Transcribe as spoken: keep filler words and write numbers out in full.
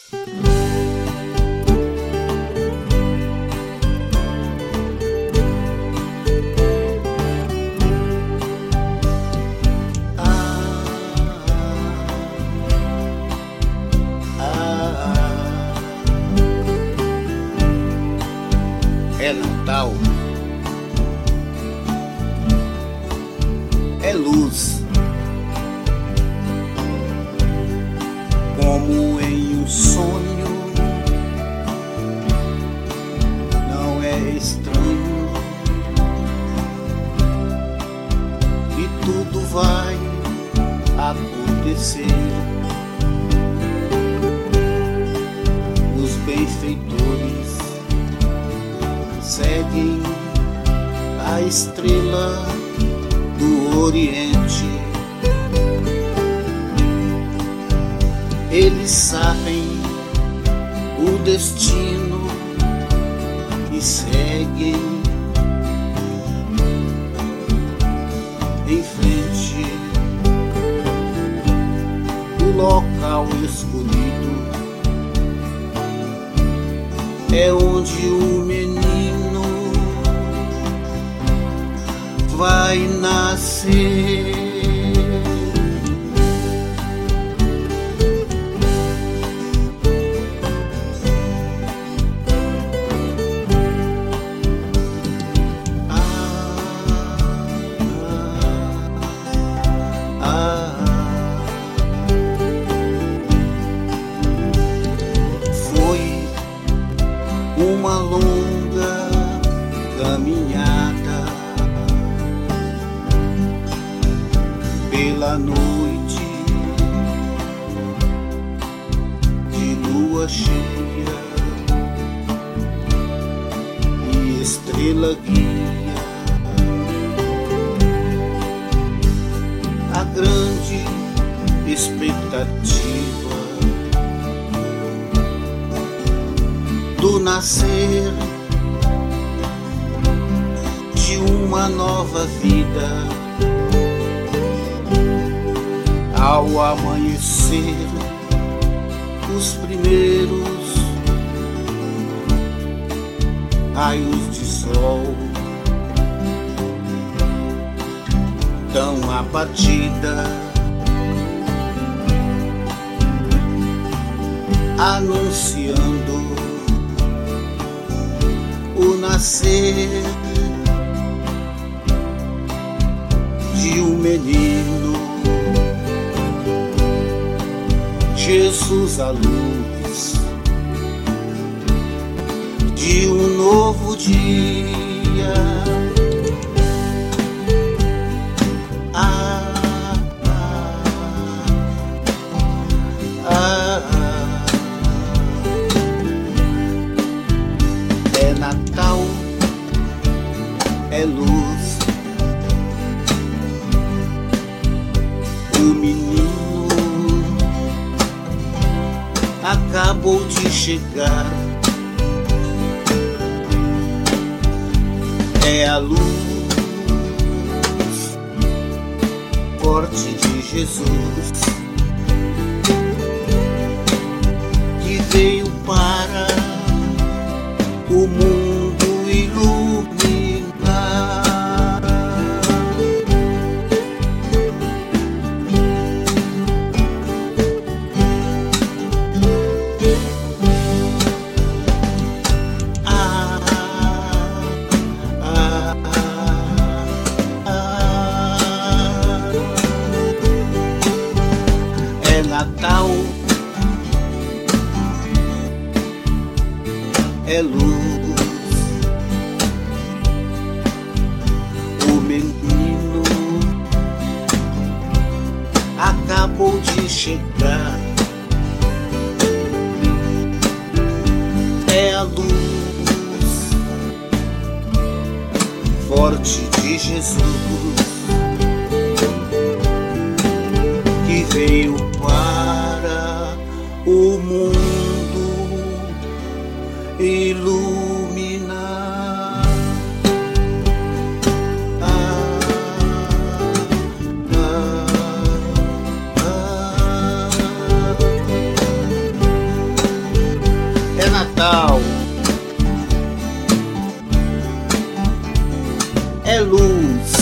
É Natal, é luz, como em um sonho, não é estranho, e tudo vai acontecer. Os benfeitores seguem a estrela do Oriente. Eles sabem o destino e seguem em frente. O local escolhido é onde o menino vai nascer. Ah, ah, ah. Foi uma longa caminhada pela noite de lua cheia e estrela guia. A grande expectativa do nascer de uma nova vida. Ao amanhecer, os primeiros raios de sol dão a batida, anunciando o nascer de um menino. Jesus, a luz de um novo dia. Ah, ah, ah, ah. É Natal, é luz, o menino acabou de chegar. É a luz forte de Jesus que veio para o mundo iluminar. É Natal, é luz, o menino acabou de chegar. É a luz forte de Jesus que veio para o mundo iluminar. Ah, ah, ah. Natal é luz.